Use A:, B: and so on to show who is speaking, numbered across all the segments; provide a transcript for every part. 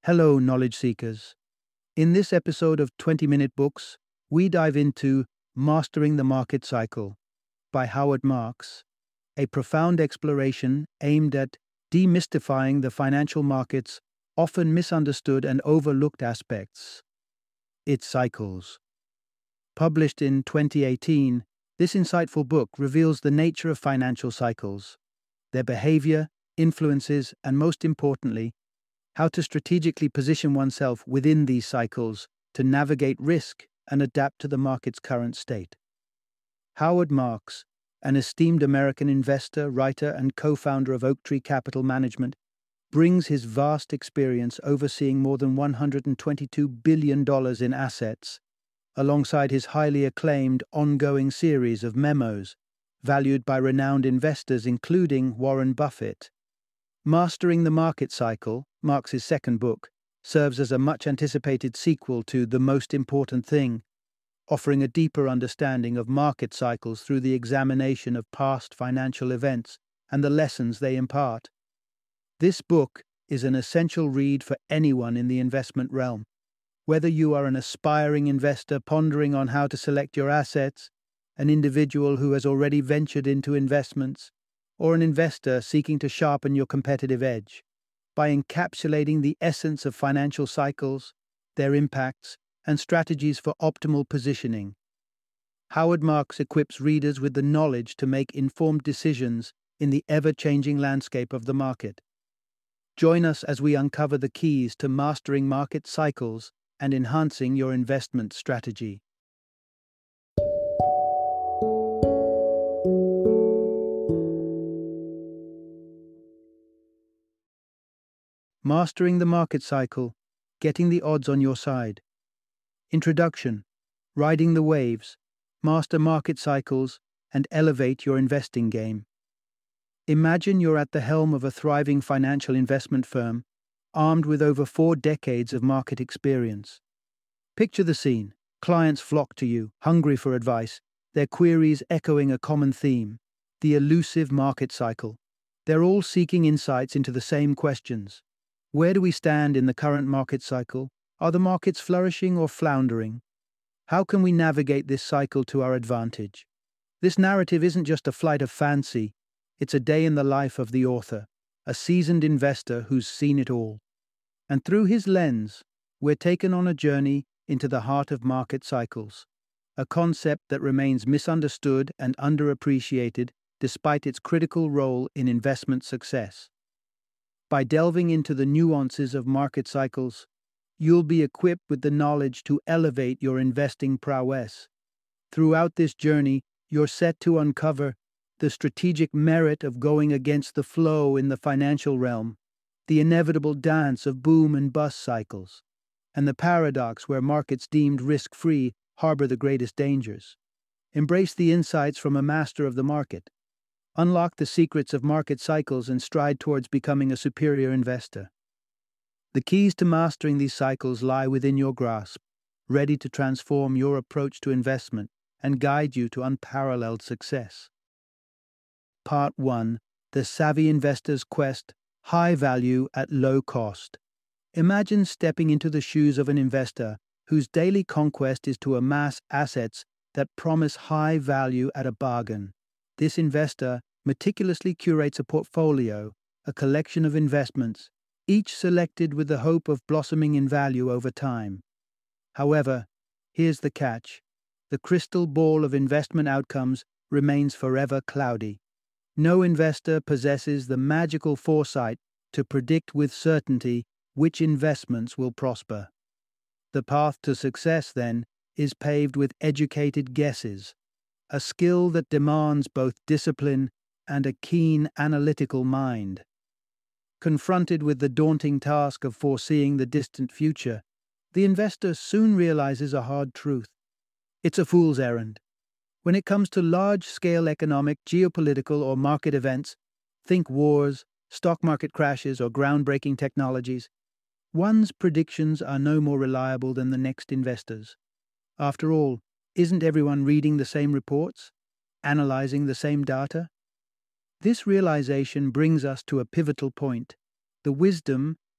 A: Hello, knowledge seekers. In this episode of 20-Minute Books, we dive into Mastering the Market Cycle by Howard Marks, a profound exploration aimed at demystifying the financial market's often misunderstood and overlooked aspects, its cycles. Published in 2018, this insightful book reveals the nature of financial cycles, their behavior, influences, and most importantly, how to strategically position oneself within these cycles to navigate risk and adapt to the market's current state. Howard Marks, an esteemed American investor, writer, and co-founder of Oaktree Capital Management, brings his vast experience overseeing more than $122 billion in assets, alongside his highly acclaimed ongoing series of memos, valued by renowned investors including Warren Buffett. Mastering the Market Cycle, Marks's second book, serves as a much-anticipated sequel to The Most Important Thing, offering a deeper understanding of market cycles through the examination of past financial events and the lessons they impart. This book is an essential read for anyone in the investment realm. Whether you are an aspiring investor pondering on how to select your assets, an individual who has already ventured into investments, or an investor seeking to sharpen your competitive edge, by encapsulating the essence of financial cycles, their impacts, and strategies for optimal positioning, Howard Marks equips readers with the knowledge to make informed decisions in the ever-changing landscape of the market. Join us as we uncover the keys to mastering market cycles and enhancing your investment strategy. Mastering the Market Cycle, Getting the Odds on Your Side. Introduction: Riding the Waves, Master Market Cycles, and Elevate Your Investing Game. Imagine you're at the helm of a thriving financial investment firm, armed with over 4 decades of market experience. Picture the scene. Clients flock to you, hungry for advice, their queries echoing a common theme: the elusive market cycle. They're all seeking insights into the same questions. Where do we stand in the current market cycle? Are the markets flourishing or floundering? How can we navigate this cycle to our advantage? This narrative isn't just a flight of fancy, it's a day in the life of the author, a seasoned investor who's seen it all. And through his lens, we're taken on a journey into the heart of market cycles, a concept that remains misunderstood and underappreciated despite its critical role in investment success. By delving into the nuances of market cycles, you'll be equipped with the knowledge to elevate your investing prowess. Throughout this journey, you're set to uncover the strategic merit of going against the flow in the financial realm, the inevitable dance of boom and bust cycles, and the paradox where markets deemed risk-free harbor the greatest dangers. Embrace the insights from a master of the market. Unlock the secrets of market cycles and stride towards becoming a superior investor. The keys to mastering these cycles lie within your grasp, ready to transform your approach to investment and guide you to unparalleled success. Part 1: The Savvy Investor's Quest: High Value at Low Cost. Imagine stepping into the shoes of an investor whose daily conquest is to amass assets that promise high value at a bargain. This investor meticulously curates a portfolio, a collection of investments, each selected with the hope of blossoming in value over time. However, here's the catch: the crystal ball of investment outcomes remains forever cloudy. No investor possesses the magical foresight to predict with certainty which investments will prosper. The path to success, then, is paved with educated guesses, a skill that demands both discipline and a keen analytical mind. Confronted with the daunting task of foreseeing the distant future, the investor soon realizes a hard truth. It's a fool's errand. When it comes to large-scale economic, geopolitical, or market events, think wars, stock market crashes, or groundbreaking technologies, one's predictions are no more reliable than the next investor's. After all, isn't everyone reading the same reports, analyzing the same data? This realization brings us to a pivotal point: the wisdom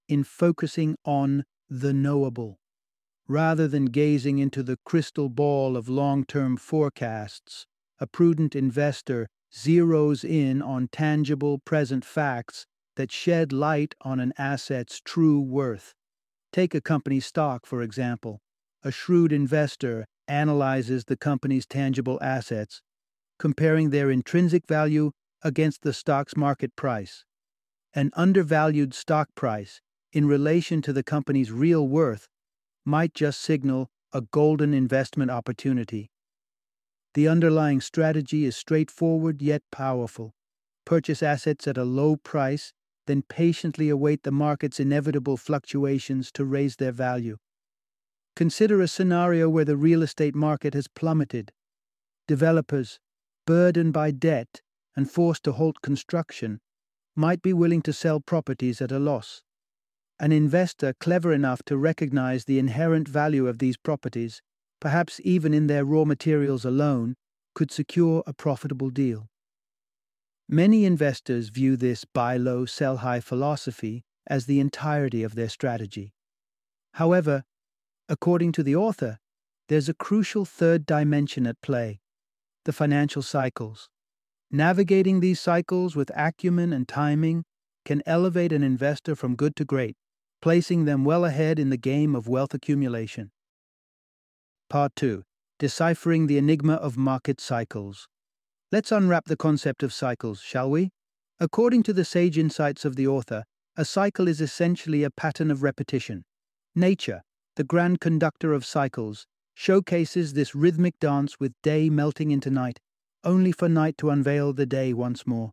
A: in focusing on the knowable. Rather than gazing into the crystal ball of long-term forecasts, a prudent investor zeroes in on tangible present facts that shed light on an asset's true worth. Take a company's stock, for example. A shrewd investor analyzes the company's tangible assets, comparing their intrinsic value against the stock's market price. An undervalued stock price in relation to the company's real worth might just signal a golden investment opportunity. The underlying strategy is straightforward yet powerful. Purchase assets at a low price, then patiently await the market's inevitable fluctuations to raise their value. Consider a scenario where the real estate market has plummeted. Developers, burdened by debt and forced to halt construction, might be willing to sell properties at a loss. An investor clever enough to recognize the inherent value of these properties, perhaps even in their raw materials alone, could secure a profitable deal. Many investors view this buy low, sell high philosophy as the entirety of their strategy. However, according to the author, there's a crucial third dimension at play: the financial cycles. Navigating these cycles with acumen and timing can elevate an investor from good to great, placing them well ahead in the game of wealth accumulation. Part 2. Deciphering the enigma of market cycles. Let's unwrap the concept of cycles, shall we? According to the sage insights of the author, a cycle is essentially a pattern of repetition. Nature, the grand conductor of cycles, showcases this rhythmic dance with day melting into night, only for night to unveil the day once more.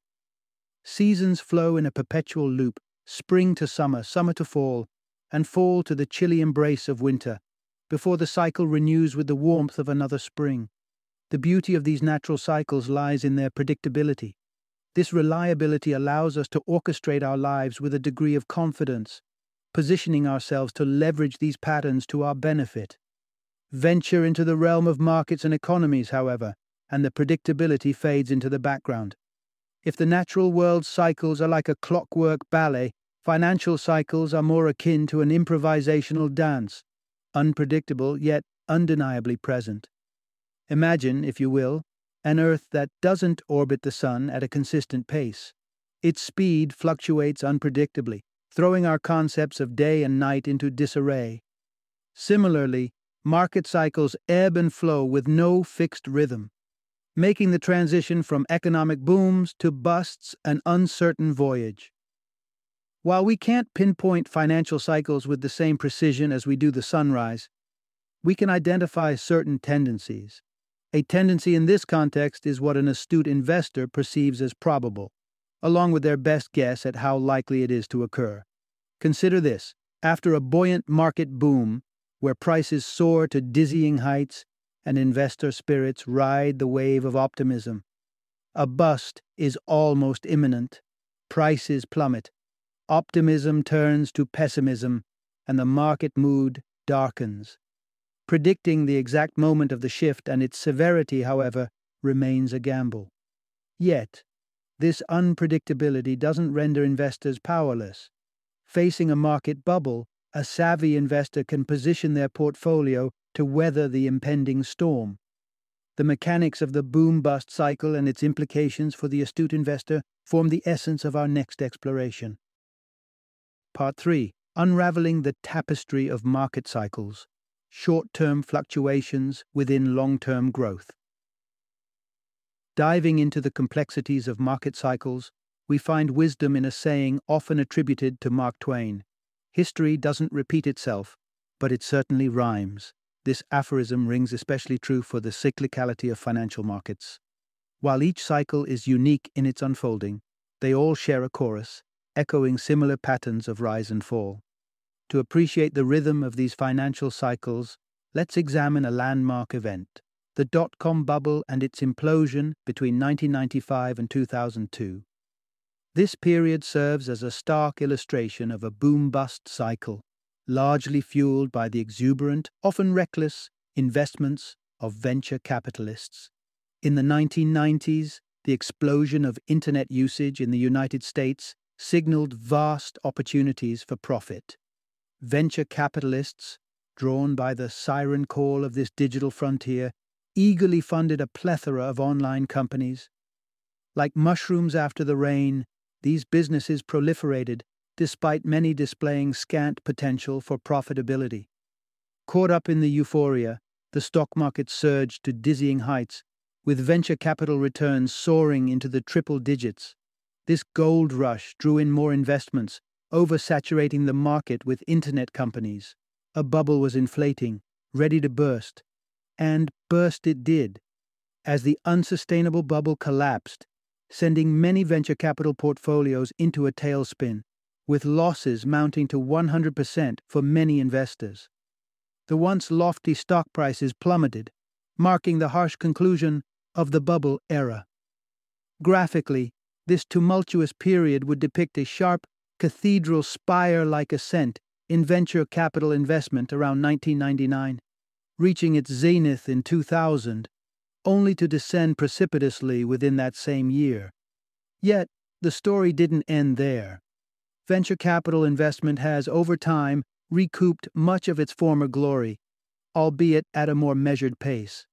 A: Seasons flow in a perpetual loop, spring to summer, summer to fall, and fall to the chilly embrace of winter, before the cycle renews with the warmth of another spring. The beauty of these natural cycles lies in their predictability. This reliability allows us to orchestrate our lives with a degree of confidence, positioning ourselves to leverage these patterns to our benefit. Venture into the realm of markets and economies, however, and the predictability fades into the background. If the natural world's cycles are like a clockwork ballet, financial cycles are more akin to an improvisational dance, unpredictable yet undeniably present. Imagine, if you will, an Earth that doesn't orbit the Sun at a consistent pace. Its speed fluctuates unpredictably, throwing our concepts of day and night into disarray. Similarly, market cycles ebb and flow with no fixed rhythm, making the transition from economic booms to busts an uncertain voyage. While we can't pinpoint financial cycles with the same precision as we do the sunrise, we can identify certain tendencies. A tendency in this context is what an astute investor perceives as probable, along with their best guess at how likely it is to occur. Consider this: after a buoyant market boom, where prices soar to dizzying heights and investor spirits ride the wave of optimism, a bust is almost imminent. Prices plummet, optimism turns to pessimism, and the market mood darkens. Predicting the exact moment of the shift and its severity, however, remains a gamble. Yet, this unpredictability doesn't render investors powerless. Facing a market bubble, a savvy investor can position their portfolio to weather the impending storm. The mechanics of the boom-bust cycle and its implications for the astute investor form the essence of our next exploration. Part 3. Unraveling the tapestry of market cycles. Short-term fluctuations within long-term growth. Diving into the complexities of market cycles, we find wisdom in a saying often attributed to Mark Twain: "History doesn't repeat itself, but it certainly rhymes." This aphorism rings especially true for the cyclicality of financial markets. While each cycle is unique in its unfolding, they all share a chorus, echoing similar patterns of rise and fall. To appreciate the rhythm of these financial cycles, let's examine a landmark event: the dot-com bubble and its implosion between 1995 and 2002. This period serves as a stark illustration of a boom-bust cycle, largely fueled by the exuberant, often reckless, investments of venture capitalists. In the 1990s, the explosion of internet usage in the United States signaled vast opportunities for profit. Venture capitalists, drawn by the siren call of this digital frontier, eagerly funded a plethora of online companies. Like mushrooms after the rain, these businesses proliferated, despite many displaying scant potential for profitability. Caught up in the euphoria, the stock market surged to dizzying heights, with venture capital returns soaring into the triple digits. This gold rush drew in more investments, oversaturating the market with internet companies. A bubble was inflating, ready to burst. And burst it did, as the unsustainable bubble collapsed, sending many venture capital portfolios into a tailspin, with losses mounting to 100% for many investors. The once lofty stock prices plummeted, marking the harsh conclusion of the bubble era. Graphically, this tumultuous period would depict a sharp, cathedral spire-like ascent in venture capital investment around 1999, reaching its zenith in 2000, only to descend precipitously within that same year. Yet, the story didn't end there. Venture capital investment has, over time, recouped much of its former glory, albeit at a more measured pace.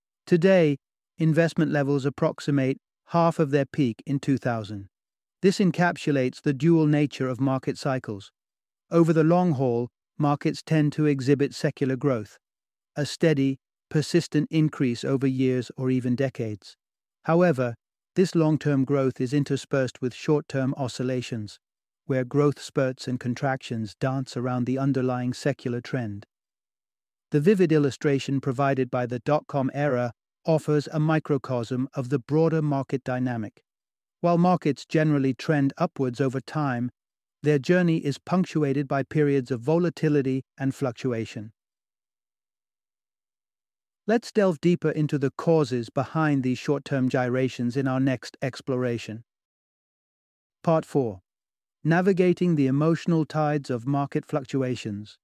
A: Today, investment levels approximate half of their peak in 2000. This encapsulates the dual nature of market cycles. Over the long haul, markets tend to exhibit secular growth, a steady, persistent increase over years or even decades. However, this long-term growth is interspersed with short-term oscillations, where growth spurts and contractions dance around the underlying secular trend. The vivid illustration provided by the dot-com era offers a microcosm of the broader market dynamic. While markets generally trend upwards over time, their journey is punctuated by periods of volatility and fluctuation. Let's delve deeper into the causes behind these short-term gyrations in our next exploration. Part 4. Navigating the emotional tides of market fluctuations.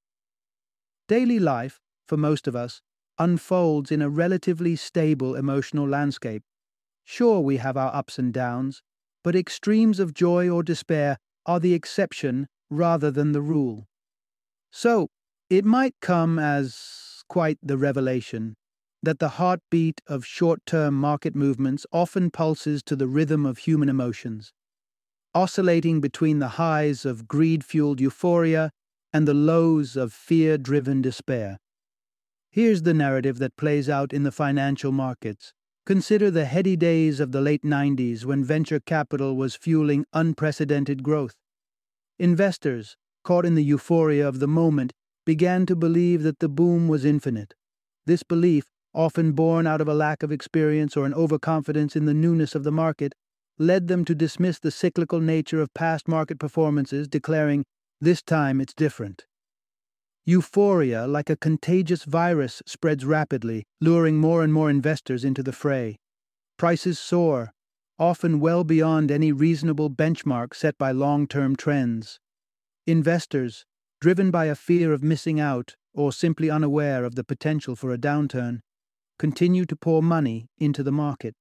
A: Daily life, for most of us, unfolds in a relatively stable emotional landscape. Sure, we have our ups and downs, but extremes of joy or despair are the exception rather than the rule. So, it might come as quite the revelation that the heartbeat of short-term market movements often pulses to the rhythm of human emotions, oscillating between the highs of greed-fueled euphoria and the lows of fear-driven despair. Here's the narrative that plays out in the financial markets. Consider the heady days of the late 90s when venture capital was fueling unprecedented growth. Investors, caught in the euphoria of the moment, began to believe that the boom was infinite. This belief, often born out of a lack of experience or an overconfidence in the newness of the market, led them to dismiss the cyclical nature of past market performances, declaring, "This time it's different." Euphoria, like a contagious virus, spreads rapidly, luring more and more investors into the fray. Prices soar, often well beyond any reasonable benchmark set by long-term trends. Investors, driven by a fear of missing out or simply unaware of the potential for a downturn, continue to pour money into the market.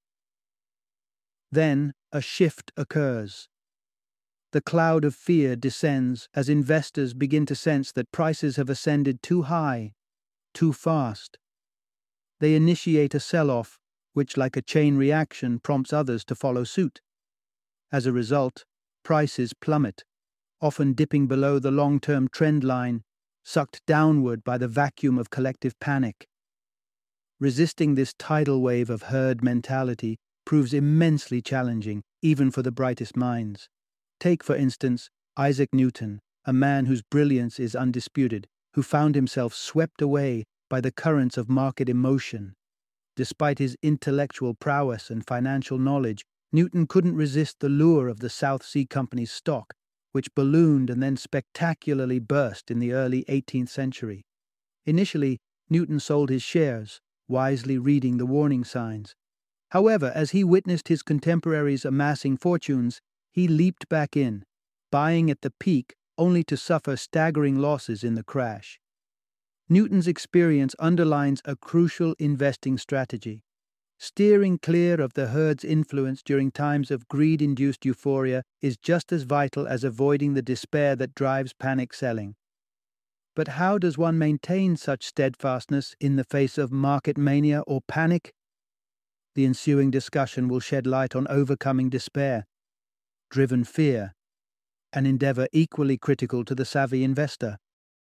A: Then, a shift occurs. The cloud of fear descends as investors begin to sense that prices have ascended too high, too fast. They initiate a sell-off, which, like a chain reaction, prompts others to follow suit. As a result, prices plummet, often dipping below the long-term trend line, sucked downward by the vacuum of collective panic. Resisting this tidal wave of herd mentality proves immensely challenging, even for the brightest minds. Take, for instance, Isaac Newton, a man whose brilliance is undisputed, who found himself swept away by the currents of market emotion. Despite his intellectual prowess and financial knowledge, Newton couldn't resist the lure of the South Sea Company's stock, which ballooned and then spectacularly burst in the early 18th century. Initially, Newton sold his shares, wisely reading the warning signs. However, as he witnessed his contemporaries amassing fortunes, he leaped back in, buying at the peak only to suffer staggering losses in the crash. Newton's experience underlines a crucial investing strategy. Steering clear of the herd's influence during times of greed-induced euphoria is just as vital as avoiding the despair that drives panic selling. But how does one maintain such steadfastness in the face of market mania or panic? The ensuing discussion will shed light on overcoming despair, driven fear, an endeavor equally critical to the savvy investor.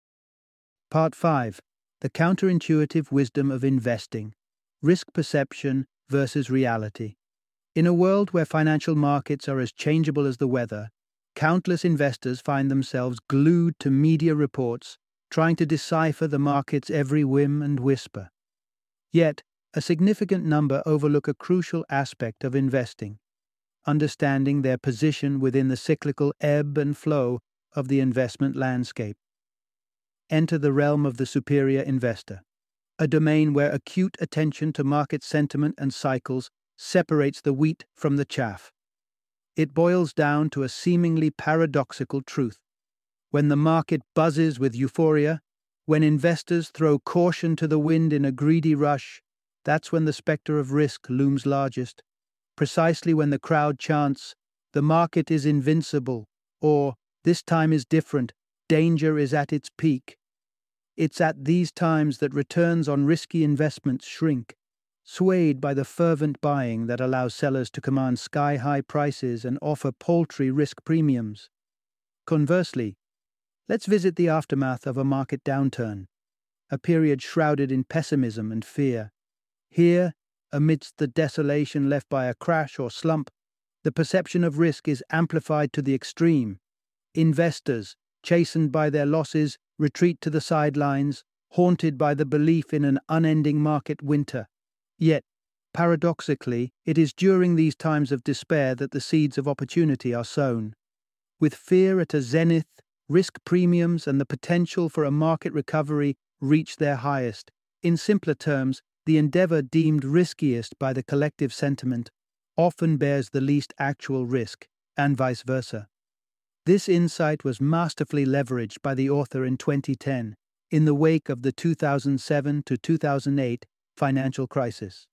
A: Part 5. The counterintuitive wisdom of investing. Risk perception versus reality. In a world where financial markets are as changeable as the weather, countless investors find themselves glued to media reports, trying to decipher the market's every whim and whisper. Yet, a significant number overlook a crucial aspect of investing: understanding their position within the cyclical ebb and flow of the investment landscape. Enter the realm of the superior investor, a domain where acute attention to market sentiment and cycles separates the wheat from the chaff. It boils down to a seemingly paradoxical truth. When the market buzzes with euphoria, when investors throw caution to the wind in a greedy rush, that's when the specter of risk looms largest. Precisely when the crowd chants, "The market is invincible," or "This time is different, danger is at its peak." It's at these times that returns on risky investments shrink, swayed by the fervent buying that allows sellers to command sky-high prices and offer paltry risk premiums. Conversely, let's visit the aftermath of a market downturn, a period shrouded in pessimism and fear. Here, amidst the desolation left by a crash or slump, the perception of risk is amplified to the extreme. Investors, chastened by their losses, retreat to the sidelines, haunted by the belief in an unending market winter. Yet, paradoxically, it is during these times of despair that the seeds of opportunity are sown. With fear at a zenith, risk premiums and the potential for a market recovery reach their highest. In simpler terms, the endeavor deemed riskiest by the collective sentiment often bears the least actual risk, and vice versa. This insight was masterfully leveraged by the author in 2010, in the wake of the 2007 to 2008 financial crisis.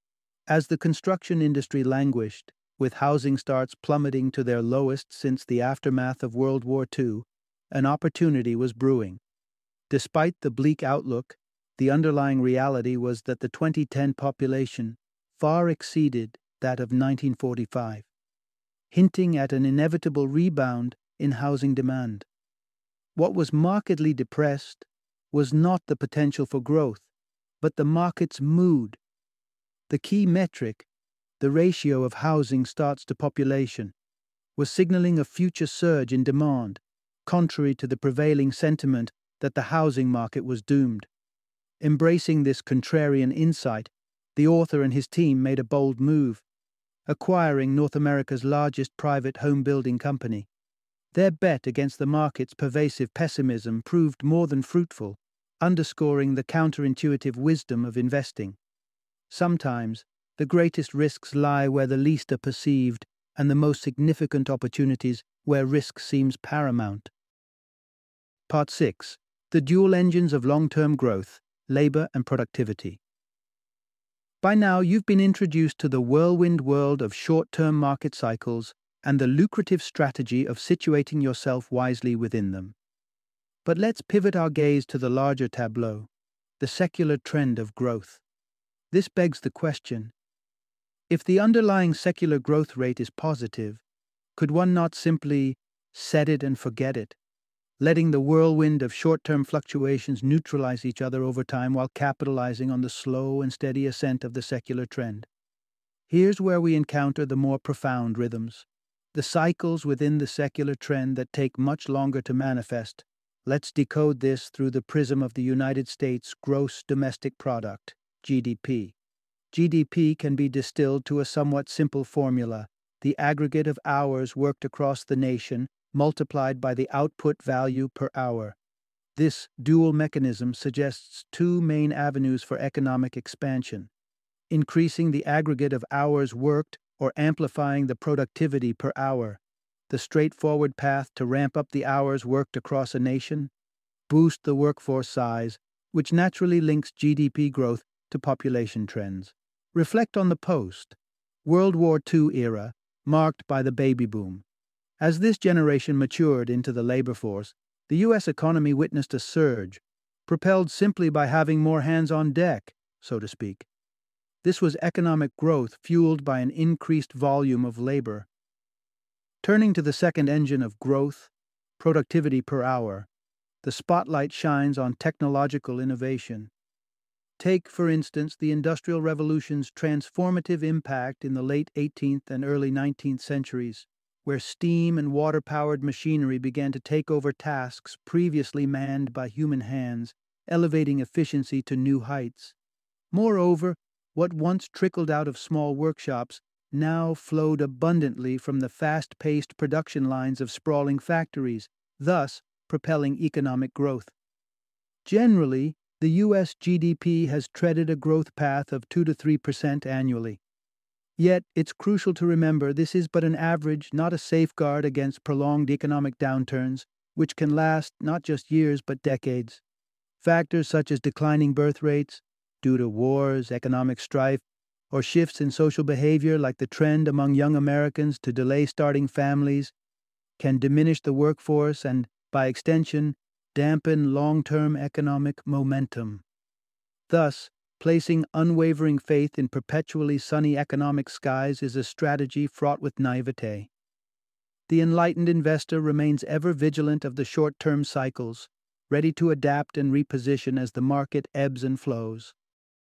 A: As the construction industry languished, with housing starts plummeting to their lowest since the aftermath of World War II, an opportunity was brewing. Despite the bleak outlook, the underlying reality was that the 2010 population far exceeded that of 1945, hinting at an inevitable rebound in housing demand. What was markedly depressed was not the potential for growth, but the market's mood. The key metric, the ratio of housing starts to population, was signaling a future surge in demand, contrary to the prevailing sentiment that the housing market was doomed. Embracing this contrarian insight, the author and his team made a bold move, acquiring North America's largest private home building company. Their bet against the market's pervasive pessimism proved more than fruitful, underscoring the counterintuitive wisdom of investing. Sometimes, the greatest risks lie where the least are perceived, and the most significant opportunities where risk seems paramount. Part 6. The dual engines of long-term growth, labor and productivity. By now, you've been introduced to the whirlwind world of short-term market cycles and the lucrative strategy of situating yourself wisely within them. But let's pivot our gaze to the larger tableau, the secular trend of growth. This begs the question: if the underlying secular growth rate is positive, could one not simply set it and forget it, letting the whirlwind of short-term fluctuations neutralize each other over time while capitalizing on the slow and steady ascent of the secular trend? Here's where we encounter the more profound rhythms, the cycles within the secular trend that take much longer to manifest. Let's decode this through the prism of the United States Gross Domestic Product, GDP. GDP can be distilled to a somewhat simple formula: the aggregate of hours worked across the nation multiplied by the output value per hour. This dual mechanism suggests two main avenues for economic expansion: increasing the aggregate of hours worked or amplifying the productivity per hour. The straightforward path to ramp up the hours worked across a nation: boost the workforce size, which naturally links GDP growth to population trends. Reflect on the post-World War II era marked by the baby boom. As this generation matured into the labor force, the U.S. economy witnessed a surge, propelled simply by having more hands on deck, so to speak. This was economic growth fueled by an increased volume of labor. Turning to the second engine of growth, productivity per hour, the spotlight shines on technological innovation. Take, for instance, the Industrial Revolution's transformative impact in the late 18th and early 19th centuries, where steam and water-powered machinery began to take over tasks previously manned by human hands, elevating efficiency to new heights. Moreover, what once trickled out of small workshops now flowed abundantly from the fast-paced production lines of sprawling factories, thus propelling economic growth. Generally, the U.S. GDP has treaded a growth path of 2 to 3% annually. Yet, it's crucial to remember this is but an average, not a safeguard against prolonged economic downturns, which can last not just years but decades. Factors such as declining birth rates, due to wars, economic strife, or shifts in social behavior like the trend among young Americans to delay starting families, can diminish the workforce and, by extension, dampen long-term economic momentum. Thus, placing unwavering faith in perpetually sunny economic skies is a strategy fraught with naivete. The enlightened investor remains ever vigilant of the short-term cycles, ready to adapt and reposition as the market ebbs and flows.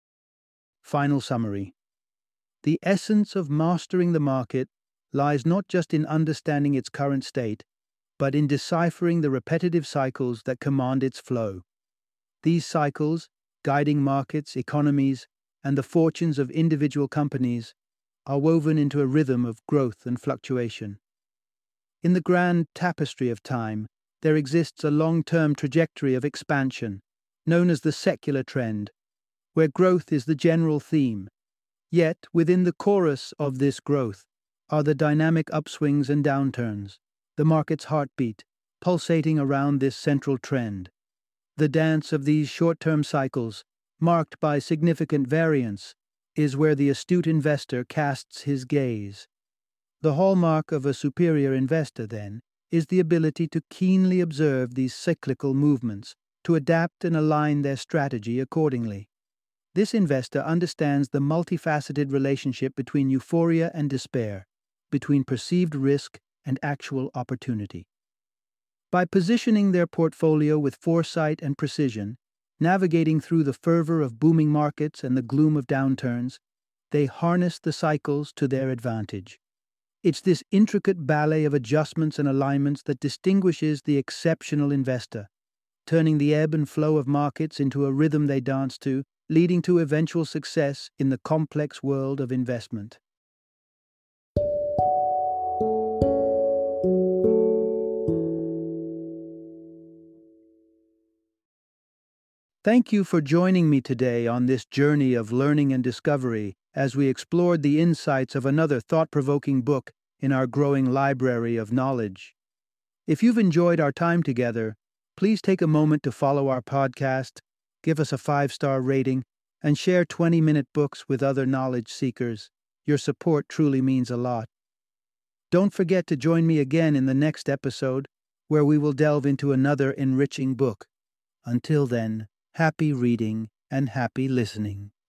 A: Final summary. The essence of mastering the market lies not just in understanding its current state, but in deciphering the repetitive cycles that command its flow. These cycles, guiding markets, economies, and the fortunes of individual companies, are woven into a rhythm of growth and fluctuation. In the grand tapestry of time, there exists a long-term trajectory of expansion, known as the secular trend, where growth is the general theme. Yet, within the chorus of this growth are the dynamic upswings and downturns, the market's heartbeat, pulsating around this central trend. The dance of these short-term cycles, marked by significant variance, is where the astute investor casts his gaze. The hallmark of a superior investor, then, is the ability to keenly observe these cyclical movements, to adapt and align their strategy accordingly. This investor understands the multifaceted relationship between euphoria and despair, between perceived risk and actual opportunity. By positioning their portfolio with foresight and precision, navigating through the fervor of booming markets and the gloom of downturns, they harness the cycles to their advantage. It's this intricate ballet of adjustments and alignments that distinguishes the exceptional investor, turning the ebb and flow of markets into a rhythm they dance to, leading to eventual success in the complex world of investment. Thank you for joining me today on this journey of learning and discovery as we explored the insights of another thought-provoking book in our growing library of knowledge. If you've enjoyed our time together, please take a moment to follow our podcast, give us a 5-star rating, and share 20-minute books with other knowledge seekers. Your support truly means a lot. Don't forget to join me again in the next episode, where we will delve into another enriching book. Until then, happy reading and happy listening.